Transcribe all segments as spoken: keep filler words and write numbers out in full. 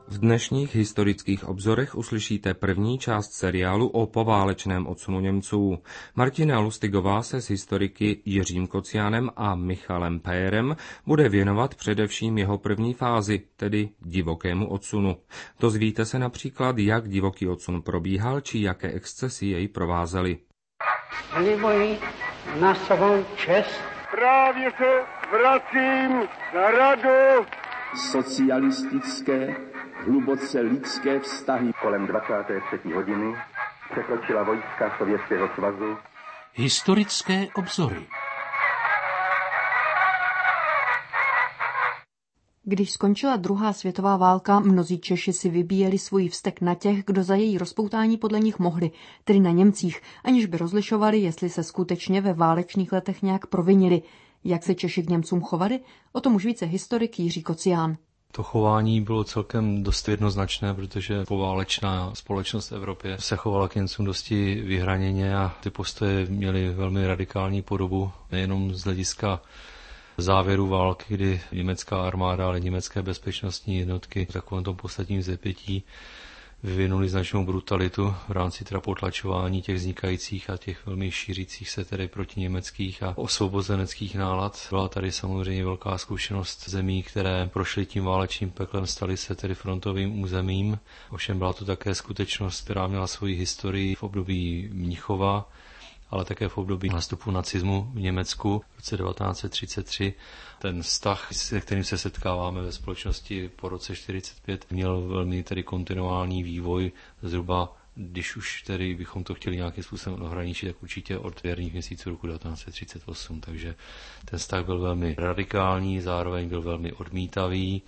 V dnešních historických obzorech uslyšíte první část seriálu o poválečném odsunu Němců. Martina Lustigová se s historiky Jiřím Kociánem a Michalem Pérem bude věnovat především jeho první fázi, tedy divokému odsunu. Dozvíte se například, jak divoký odsun probíhal, či jaké excesy jej provázely. Slibuji na svou čest. Právě se vracím na radu. Socialistické, hluboce lidské vztahy. Kolem dvacáté třetí hodiny překročila vojska Sovětského svazu. Historické obzory. Když skončila druhá světová válka, mnozí Češi si vybíjeli svůj vztek na těch, kdo za její rozpoutání podle nich mohli, tedy na Němcích, aniž by rozlišovali, jestli se skutečně ve válečných letech nějak provinili. Jak se Češi k Němcům chovali? O tom už více historik Jiří Kocián. To chování bylo celkem dost jednoznačné, protože poválečná společnost v Evropě se chovala k Němcům dosti vyhraněně a ty postoje měly velmi radikální podobu, nejenom z hlediska závěru války, kdy německá armáda, ale německé bezpečnostní jednotky v takovém tom posledním vzepětí vyvinuli značnou brutalitu v rámci teda potlačování těch vznikajících a těch velmi šířících se tedy proti německých a osvobozeneckých nálad. Byla tady samozřejmě velká zkušenost zemí, které prošly tím válečným peklem, staly se tedy frontovým územím. Ovšem byla to také skutečnost, která měla svoji historii v období Mnichova, ale také v období nástupu nacismu v Německu v roce devatenáct set třicet tři. Ten vztah, se kterým se setkáváme ve společnosti po roce čtyřicet pět, měl velmi tedy kontinuální vývoj, zhruba, když už tedy bychom to chtěli nějakým způsobem ohraničit, tak určitě od jarních měsíců roku devatenáct set třicet osm. Takže ten vztah byl velmi radikální, zároveň byl velmi odmítavý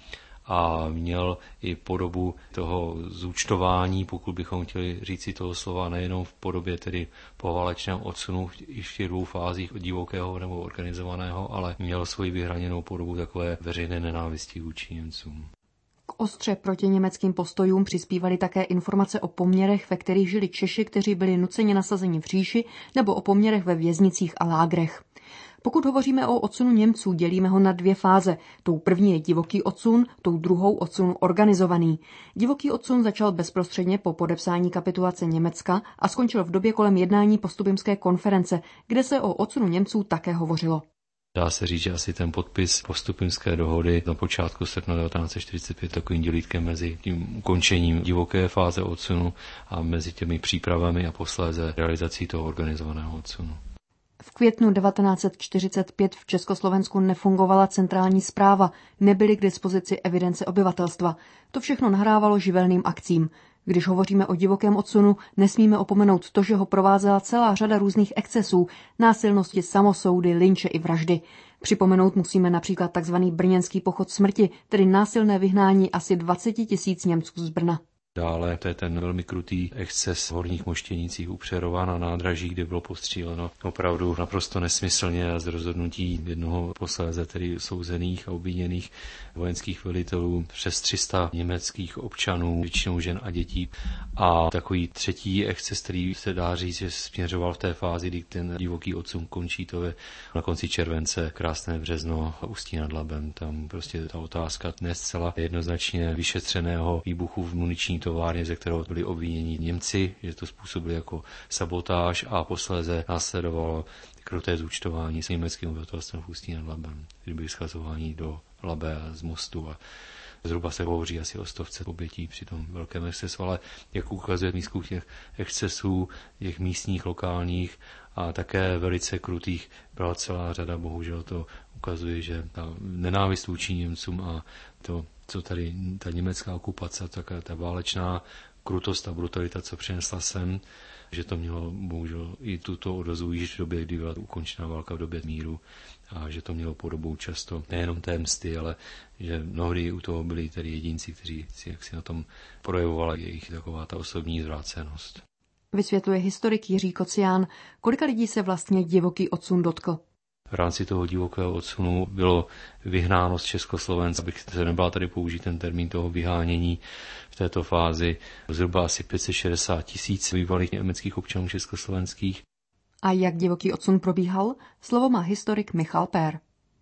a měl i podobu toho zúčtování, pokud bychom chtěli říci toho slova, nejenom v podobě tedy poválečného odsunu i v těch dvou fázích od divokého nebo organizovaného, ale měl svoji vyhraněnou podobu takové veřejné nenávisti vůči Němcům. K ostře proti německým postojům přispívaly také informace o poměrech, ve kterých žili Češi, kteří byli nuceně nasazeni v říši, nebo o poměrech ve věznicích a lágrech. Pokud hovoříme o odsunu Němců, dělíme ho na dvě fáze. Tou první je divoký odsun, tou druhou odsun organizovaný. Divoký odsun začal bezprostředně po podepsání kapitulace Německa a skončil v době kolem jednání Postupimské konference, kde se o odsunu Němců také hovořilo. Dá se říct, že asi ten podpis Postupimské dohody na počátku srpna devatenáct set čtyřicet pět takovým dělítkem mezi tím ukončením divoké fáze odsunu a mezi těmi přípravami a posléze realizací toho organizovaného odsunu. V květnu devatenáct set čtyřicet pět v Československu nefungovala centrální správa, nebyly k dispozici evidence obyvatelstva. To všechno nahrávalo živelným akcím. Když hovoříme o divokém odsunu, nesmíme opomenout to, že ho provázela celá řada různých excesů, násilnosti, samosoudy, lynče i vraždy. Připomenout musíme například tzv. Brněnský pochod smrti, tedy násilné vyhnání asi dvacet tisíc Němců z Brna. Dále to je ten velmi krutý exces v Horních Moštěnicích u Přerova na nádraží, kde bylo postříleno opravdu naprosto nesmyslně a z rozhodnutí jednoho posléze tedy souzených a obviněných vojenských velitelů přes tři sta německých občanů, většinou žen a dětí. A takový třetí exces, který se dá říct, že směřoval v té fázi, kdy ten divoký odsun končí, to je na konci července, krásné Březno, Ústí nad Labem. Tam prostě ta otázka dnes zcela jednoznačně vyšetřeného výbuchu v muniční továrně, ze kterého byli obviněni Němci, že to způsobili jako sabotáž a posléze následovalo kruté zúčtování s německým obyvatelstvem v Ústí nad Labem, kdy byli schazováni do Labe a z mostu a zhruba se hovoří asi o stovce obětí při tom velkém excesu, ale jak ukazuje místku těch excesů, těch místních, lokálních a také velice krutých byla celá řada, bohužel to ukazuje, že ta nenávist vůči Němcům a to, co tady ta německá okupace, taká ta válečná krutost a brutalita, co přinesla sem, že to mělo bohužel i tuto odezvu již v době, kdy byla ukončena válka v době míru a že to mělo podobu často nejenom té msty, ale že mnohdy u toho byli tedy jedinci, kteří si jaksi na tom projevovali jejich taková ta osobní zvrácenost. Vysvětluje historik Jiří Kocián, kolika lidí se vlastně divoký odsun dotkl. V rámci toho divokého odsunu bylo vyhnáno z Československa, abych se nebyla tady použít ten termín toho vyhánění v této fázi, zhruba asi pět set šedesát tisíc bývalých německých občanů československých. A jak divoký odsun probíhal? Slovo má historik Michal Pér. To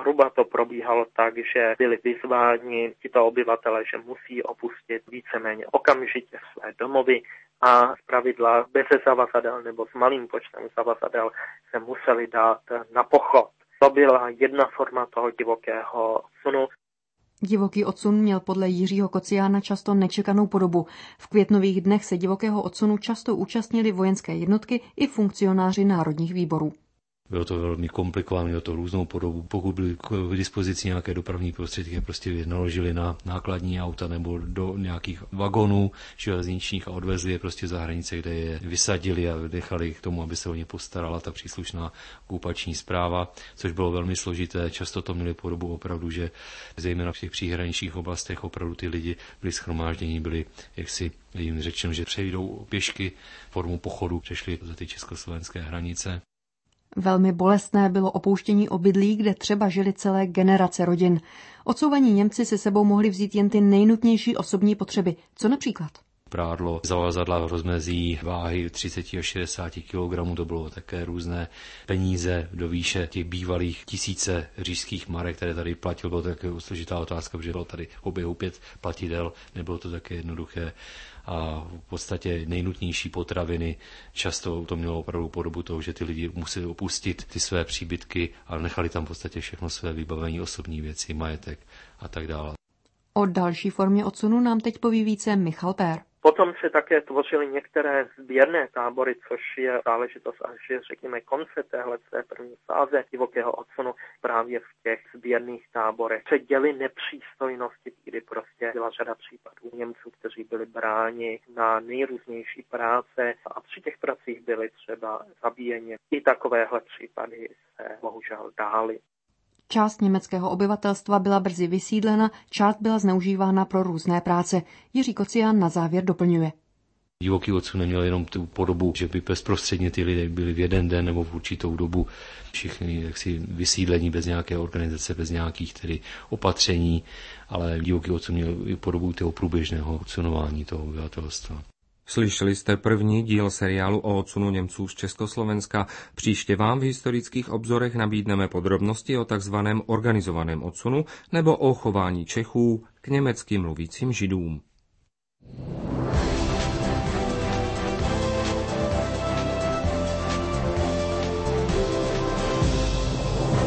Zhruba to probíhalo tak, že byli vyzváni tito obyvatele, že musí opustit víceméně okamžitě své domovy a zpravidla bez zavazadel nebo s malým počtem zavazadel se museli dát na pochod. To byla jedna forma toho divokého odsunu. Divoký odsun měl podle Jiřího Kociána často nečekanou podobu. V květnových dnech se divokého odsunu často účastnili vojenské jednotky i funkcionáři národních výborů. Bylo to velmi komplikované, mělo to různou podobu. Pokud byly k dispozici nějaké dopravní prostředky, prostě naložili na nákladní auta nebo do nějakých vagonů železničních a odvezli je prostě za hranice, kde je vysadili a nechali k tomu, aby se o ně postarala ta příslušná okupační správa, což bylo velmi složité. Často to měli podobu opravdu, že zejména v těch příhraničních oblastech opravdu ty lidi byli shromážděni, byli jaksi jim řečeno, že přejdou pěšky formu pochodu, přešli za ty československé hranice. Velmi bolestné bylo opouštění obydlí, kde třeba žili celé generace rodin. Odsouvaní Němci si sebou mohli vzít jen ty nejnutnější osobní potřeby. Co například? Prádlo, zavazadla v rozmezí váhy třicet až šedesát kilogramů, to bylo také různé peníze do výše těch bývalých tisíce říšských marek, které tady platil. Bylo to také složitá otázka, protože bylo tady oběhu pět platidel, nebylo to také jednoduché. A v podstatě nejnutnější potraviny, často to mělo opravdu podobu toho, že ty lidi museli opustit ty své příbytky a nechali tam v podstatě všechno své vybavení, osobní věci, majetek a tak dále. O další formě odsunu nám teď poví více Michal Pér. Potom se také tvořily některé sběrné tábory, což je záležitost až, řekněme, konce téhle své první fáze divokého odsunu právě v těch sběrných táborech. Předěly nepřístojnosti, kdy prostě byla řada případů Němců, kteří byli bráni na nejrůznější práce a při těch pracích byli třeba zabíjeni. I takovéhle případy se bohužel dály. Část německého obyvatelstva byla brzy vysídlena, část byla zneužívána pro různé práce. Jiří Kocián na závěr doplňuje. Divoký odsun neměl jenom tu podobu, že by bezprostředně ty lidé byli v jeden den nebo v určitou dobu všichni jaksi vysídlení bez nějaké organizace, bez nějakých tedy opatření, ale divoký odsun měl i podobu toho průběžného odsunování toho obyvatelstva. Slyšeli jste první díl seriálu o odsunu Němců z Československa. Příště vám v historických obzorech nabídneme podrobnosti o takzvaném organizovaném odsunu nebo o chování Čechů k německy mluvícím Židům.